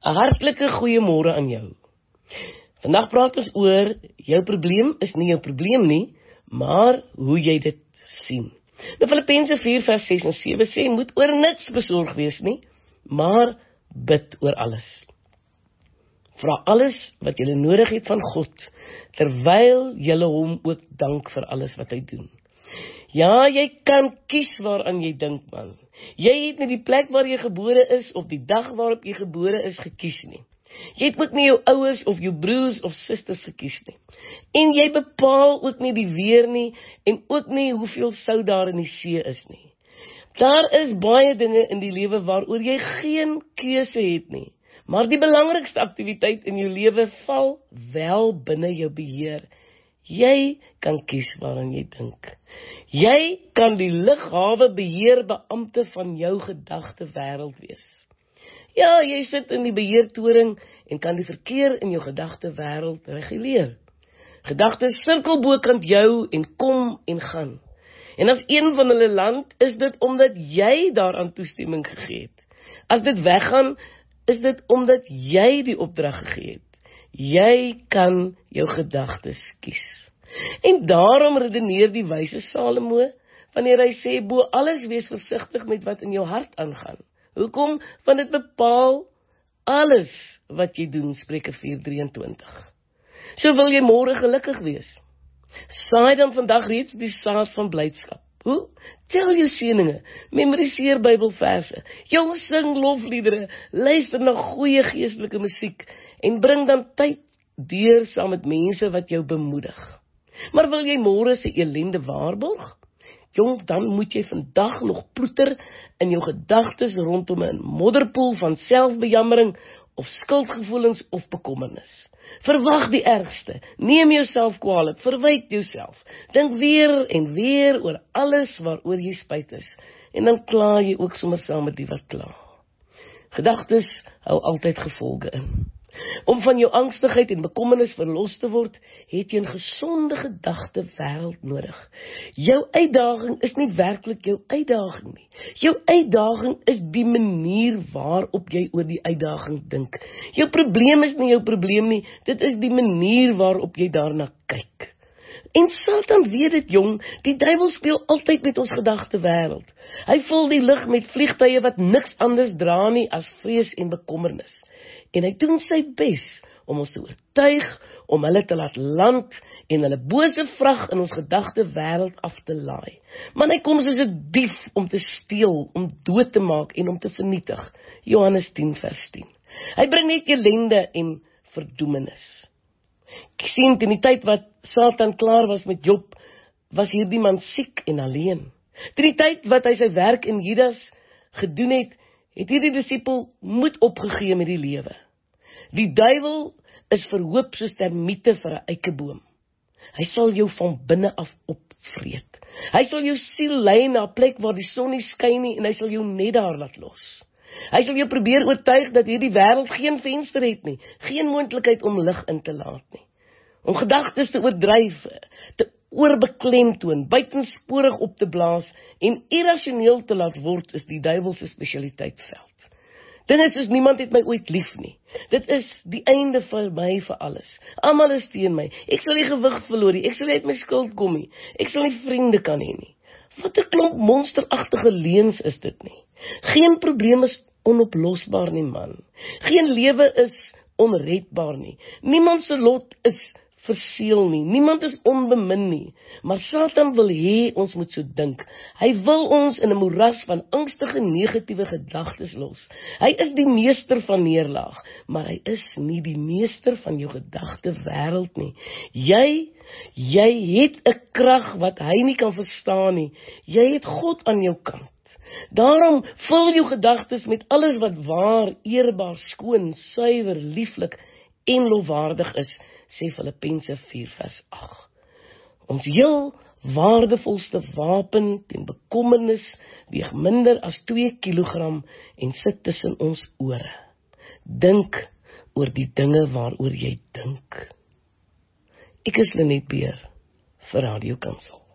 'n hartlike goeiemôre aan jou. Vandag praat ons oor, jou probleem is nie jou probleem nie, maar hoe jy dit sien. Nou Filippense 4 vers 6 en 7 sê, moet oor niks besorg wees nie, maar bid oor alles. Vra alles wat jy nodig het van God, terwyl jy hom ook dank vir alles wat hy doen. Ja, jy kan kies waaraan jy dink, man. Jy het nie die plek waar jy gebore is, of die dag waarop jy gebore is, gekies nie. Jy het ook nie jou ouers, of jou broers, of susters gekies nie. En jy bepaal ook nie die weer nie, en ook nie hoeveel sout daar in die see is nie. Daar is baie dinge in die lewe waaroor jy geen keuse het nie. Maar die belangrikste aktiwiteit in jou lewe val wel binne jou beheer. Jy kan kies waaraan jy dink. Jy kan die lughawe beheerbeampte van jou gedagte wêreld wees. Ja, jy sit in die beheertoring en kan die verkeer in jou gedagte wêreld reguleer. Gedagtes sirkel bokant jou en kom en gaan. En as een van hulle land, is dit omdat jy daaraan toestemming gegee het. As dit weggaan, is dit omdat jy die opdrag gegee het. Jy kan jou gedagtes kies. En daarom redeneer die wyse Salomo, wanneer hy sê, bo alles wees versigtig met wat in jou hart aangaan. Hoekom? Want dit bepaal alles wat jy doen, Spreuke 4:23. So wil jy môre gelukkig wees. Saai dan vandag reeds die saad van blydskap. Hoe? Tel jou seëninge, memoriseer Bybelverse, jou sing lofliedere, luister na goeie geestelike musiek en bring dan tyd deur saam met mense wat jou bemoedig. Maar wil jy môre se ellende waarborg? Jong, dan moet jy vandag nog ploeter in jou gedagtes rondom 'n modderpoel van selfbejammering of skuldgevoelens of bekommernis. Verwag die ergste, neem jouself kwaadlik, verwyt jouself, dink weer en weer oor alles waaroor jy spyt is, en dan kla jy ook sommer saam met die wat kla. Gedagtes hou altyd gevolge in. Om van jou angstigheid en bekommernis verlos te word, het jy 'n gesonde gedagte wêreld nodig. Jou uitdaging is nie werklik jou uitdaging nie. Jou uitdaging is die manier waarop jy oor die uitdaging dink. Jou probleem is nie jou probleem nie, dit is die manier waarop jy daarna kyk. En Satan weet dit, jong, die duiwel speel altyd met ons gedagte wêreld. Hy vul die lug met vliegtuie wat niks anders dra nie as vrees en bekommernis. En hy doen sy bes om ons te oortuig, om hulle te laat land en hulle bose vrag in ons gedagte wêreld af te laai. Maar hy kom soos 'n dief om te steel, om dood te maak en om te vernietig. Johannes 10 vers 10. Hy bring net ellende en verdoemenis. Ek sien, in die tyd wat Satan klaar was met Job, was hierdie man siek en alleen. In die tyd wat hy sy werk in Judas gedoen het, het hierdie disipel moed opgegee met die lewe. Die duiwel is verhoop soos termiete vir 'n eikeboom. Hy sal jou van binne af opvreet. Hy sal jou siel lei na 'n plek waar die son nie skyn nie en hy sal jou net daar laat los. Hy sal jou probeer oortuig dat hierdie wêreld geen venster het nie, geen moontlikheid om lig in te laat nie. Om gedagtes te oordryf, te oorbeklemtoon, buitensporig op te blaas en irrasioneel te laat word, is die duiwel se spesialiteitsveld. Dinge soos niemand het my ooit lief nie. Dit is die einde vir my vir alles. Almal is teen my. Ek sal nie gewig verloor nie. Ek sal nie uit my skuld kom nie. Ek sal nie vriende kan hê nie. Wat 'n klomp monsteragtige leuns is dit nie. Geen probleem is onoplosbaar nie, man. Geen lewe is onredbaar nie. Niemand se lot is verseël nie. Niemand is onbemin nie. Maar Satan wil hê ons moet so dink. Hy wil ons in 'n moeras van angstige negatiewe gedagtes los. Hy is die meester van neerlaag, maar hy is nie die meester van jou gedagte wêreld nie. Jy het 'n krag wat hy nie kan verstaan nie. Jy het God aan jou kant. Daarom vul jou gedagtes met alles wat waar, eerbaar, skoon, suiwer, lieflik en lofwaardig is, sê Filippense 4 vers 8. Ons heel waardevolste wapen teen bekommernis weeg minder as 2 kilogram en sit tussen ons ore. Dink oor die dinge waaroor jy dink. Ek is Lenet Beer vir Radio Kansel.